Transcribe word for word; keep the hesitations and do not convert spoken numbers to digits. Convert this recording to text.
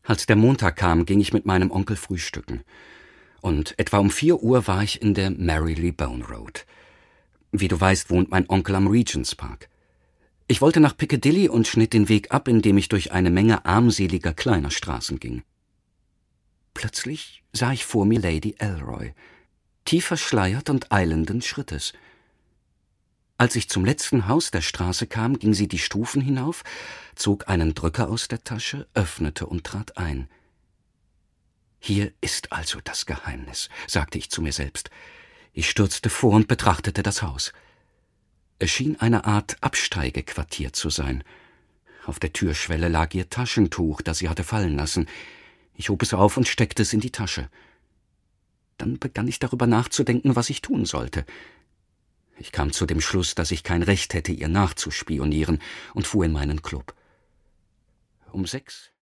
Als der Montag kam, ging ich mit meinem Onkel frühstücken. Und etwa um vier Uhr war ich in der Marylebone Road. Wie du weißt, wohnt mein Onkel am Regents Park. Ich wollte nach Piccadilly und schnitt den Weg ab, indem ich durch eine Menge armseliger kleiner Straßen ging. Plötzlich sah ich vor mir Lady Elroy, tief verschleiert und eilenden Schrittes. Als ich zum letzten Haus der Straße kam, ging sie die Stufen hinauf, zog einen Drücker aus der Tasche, öffnete und trat ein. »Hier ist also das Geheimnis«, sagte ich zu mir selbst. Ich stürzte vor und betrachtete das Haus. Es schien eine Art Absteigequartier zu sein. Auf der Türschwelle lag ihr Taschentuch, das sie hatte fallen lassen. Ich hob es auf und steckte es in die Tasche. Dann begann ich darüber nachzudenken, was ich tun sollte. Ich kam zu dem Schluss, dass ich kein Recht hätte, ihr nachzuspionieren, und fuhr in meinen Club. Um sechs